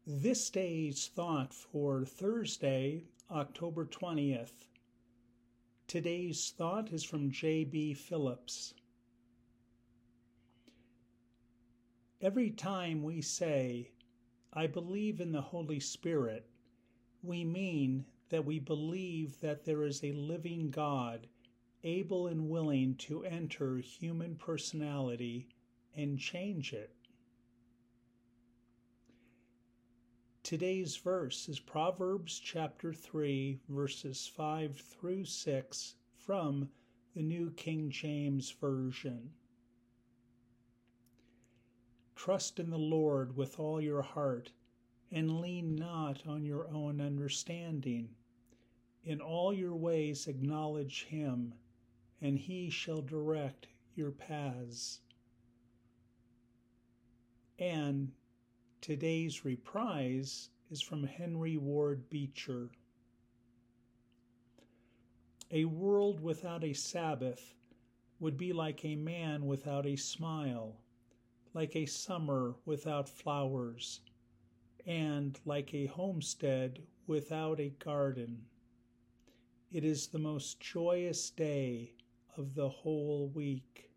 This day's thought for Thursday, October 20th. Today's thought is from J.B. Phillips. Every time we say, "I believe in the Holy Spirit," we mean that we believe that there is a living God able and willing to enter human personality and change it. Today's verse is Proverbs chapter 3, verses 5 through 6 from the New King James Version. Trust in the Lord with all your heart, and lean not on your own understanding. In all your ways acknowledge him, and he shall direct your paths. And today's reprise is from Henry Ward Beecher. A world without a Sabbath would be like a man without a smile, like a summer without flowers, and like a homestead without a garden. It is the most joyous day of the whole week.